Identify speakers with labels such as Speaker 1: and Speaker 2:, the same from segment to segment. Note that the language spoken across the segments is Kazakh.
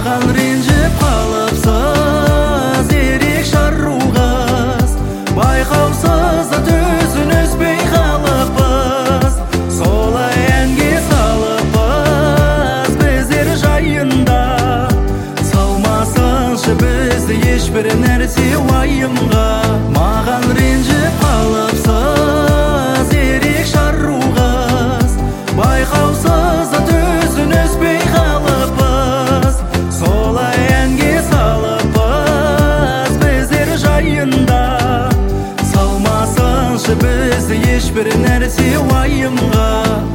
Speaker 1: маған ренжіп қалыпсыз, ерек шару қыз. Байқаусыз да төсін үзбей қалыппыз, солай әнге салыппыз біздер жайында. Салмасыншы бізді ешбір нәрсе уайымға. Маған ренжіп қалыпсыз, ерек шару қыз. Байқаусыз да төсін үзбей қалыппыз, солай әнге салыппыз біздер жайында. Салмасыншы бізді ешбір нәрсе уайымға.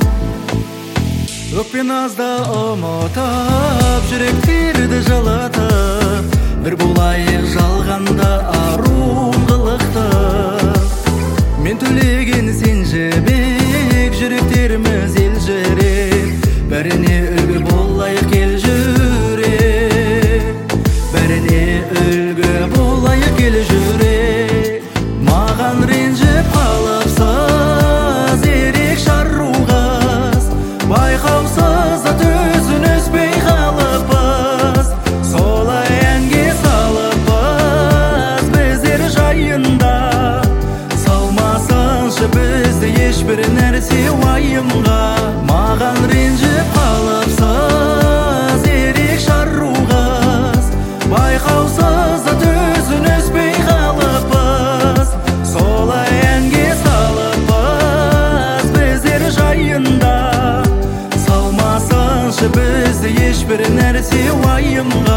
Speaker 1: Өкпе назды ұмытып, жүректерді жылытып, бір болайық жалғанда ару қылықты. Мен төлеген сен жібек, жүректеріміз елжірек, бәріне үлгі болайық кел жүрек, бәріне үлгі болайық кел жүрек. Маған ренжіп қалыпсыз, ерек шару қыз. Байқаусыз да төсін үзбей қалыппыз, солай әнге салыппыз біздер жайында. Салмасыншы бізді ешбір нәрсе уайымға. Маған ренжіп қалыпсыз, ерек шару қыз. Байқаусыз да төсін үзбей қалыппыз, солай әнге салыппыз біздер жайында. Салмасыншы бізді ешбір нәрсе уайымға.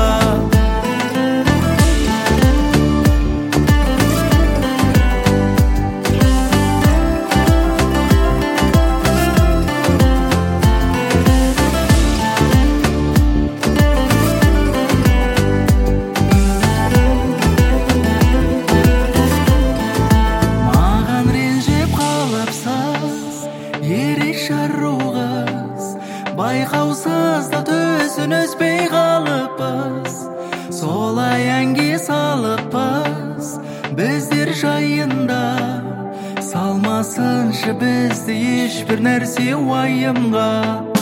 Speaker 1: Маған ренжіп қалыпсыз, ерек шару қыз. Байқаусыз да төсін үзбей қалыппыз, солай әнге салыппыз біздер жайында. Салмасыншы бізді ешбір нәрсе уайымға.